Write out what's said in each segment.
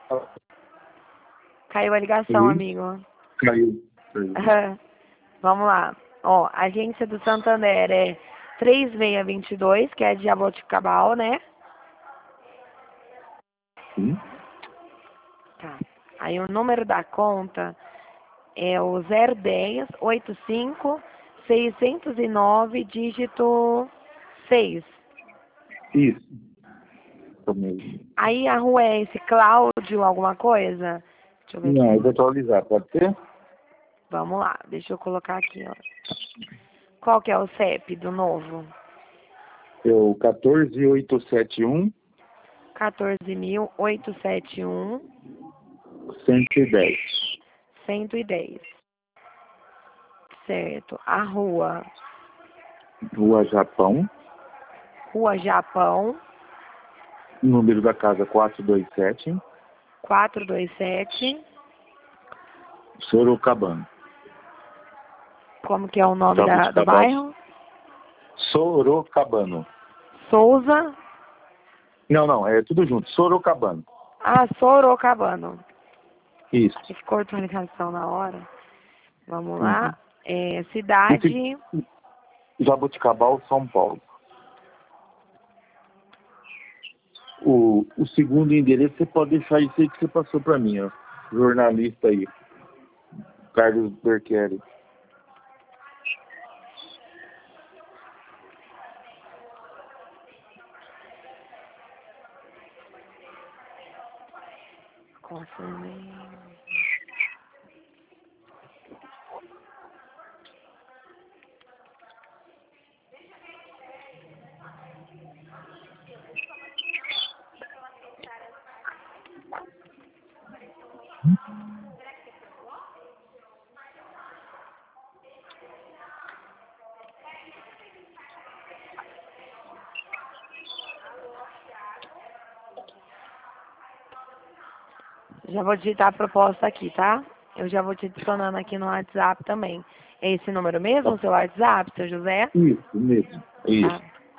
Caiu a ligação, Oi? amigo. Caiu. Vamos lá. Ó, a agência do Santander é 3622, que é de Jaboticabal, né? Sim. Tá. Aí o número da conta é o 010 85 609 dígito 6. Isso. Isso mesmo. Aí a rua é esse Cláudio alguma coisa? Deixa eu ver Não, eu aqui. vou atualizar, pode ser? Vamos lá, deixa eu colocar aqui, ó. Qual que é o CEP do novo? É o 14871 14.871 110. 110. Certo. A rua, Rua Japão, Rua Japão, número da casa 427, 427. Sorocabana. Como que é o nome do Jabuticabal. bairro? Sorocabano. Souza. Não, é tudo junto. Sorocabana. Ah, Sorocabano. Isso. Acho que cortou a ligação na hora. Vamos Uhum. lá. Cidade. Jabuticabal, São Paulo. O segundo endereço você pode deixar isso aí que você passou para mim, ó. Jornalista aí. Carlos Berqueri. Confirmei. Já vou digitar a proposta aqui, tá? Eu já vou te adicionando aqui no WhatsApp também. É esse número mesmo, o seu WhatsApp, seu José? Isso mesmo. Tá. Isso.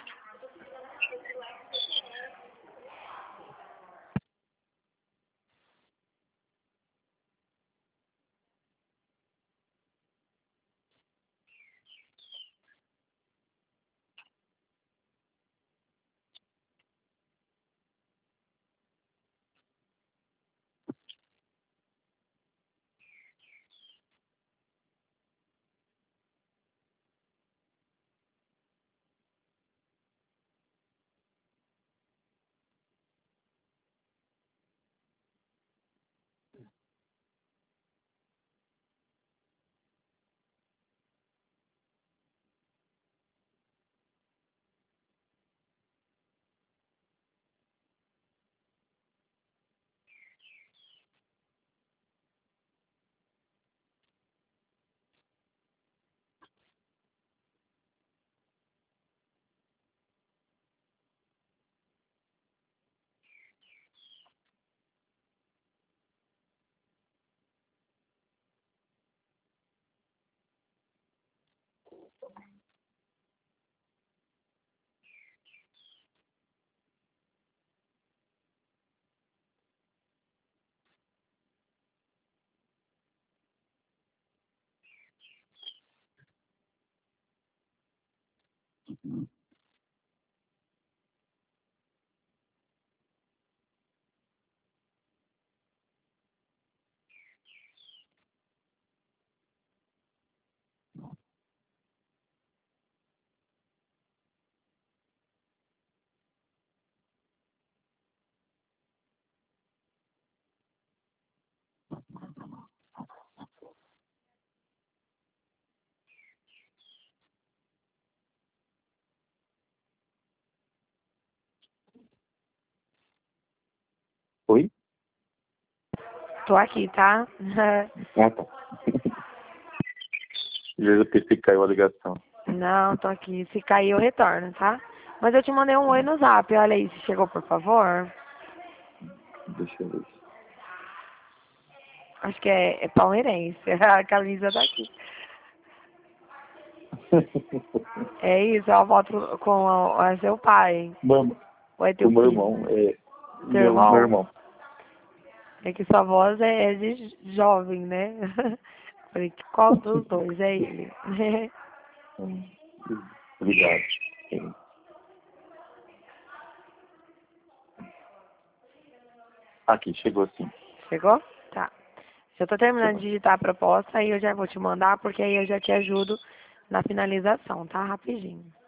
Oi? Tô aqui, tá? Ah, tá. Já pensei que caiu a ligação. Não, tô aqui. Se cair, eu retorno, tá? Mas eu te mandei um oi no zap. Olha aí, se chegou, por favor. Deixa eu ver. Acho que é palmeirense. A camisa daqui. É isso, é uma foto com seu pai. Mano, Ou é o teu meu filho? irmão. É, Seu meu irmão? irmão. É que sua voz é de jovem, né? Falei, qual dos dois é ele? Obrigado. Aqui, chegou sim. Chegou? Tá. Já tô terminando de digitar a proposta, aí eu já vou te mandar, porque aí eu já te ajudo na finalização, tá? Rapidinho.